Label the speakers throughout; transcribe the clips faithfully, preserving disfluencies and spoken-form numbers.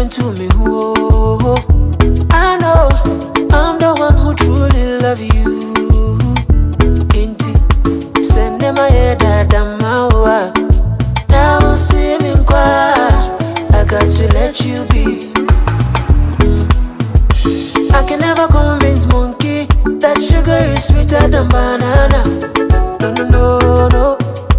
Speaker 1: listen to me, whoa. I know I'm the one who truly love you. Inti, send them my head that I'm out. Now see me quiet. I got to let you be. I can never convince monkey that sugar is sweeter than banana. No, no, no, no.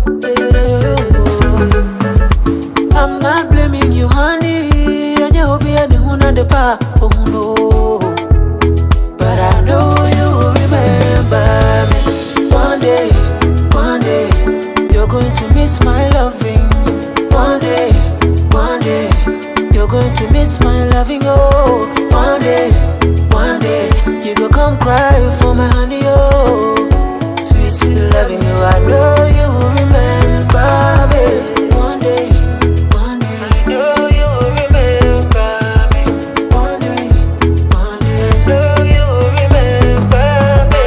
Speaker 1: I'm not blaming you, honey. And you be any one of the pa. Oh no. But I know you will remember me. One day, one day, you're going to miss my loving. One day, one day, you're going to miss my loving. Oh, one day, one day, you go come cry for my honey. Oh, sweet, sweet loving you. I know you will remember me. One day, one day, I know you will remember me. One day, one day, I know you will remember me.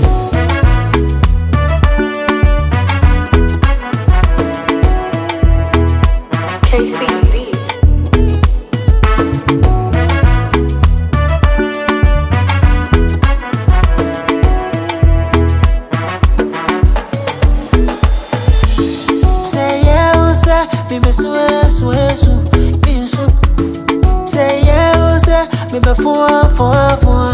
Speaker 2: K C V.
Speaker 1: Me be so so so, be so. Say yeah, say me be for for for.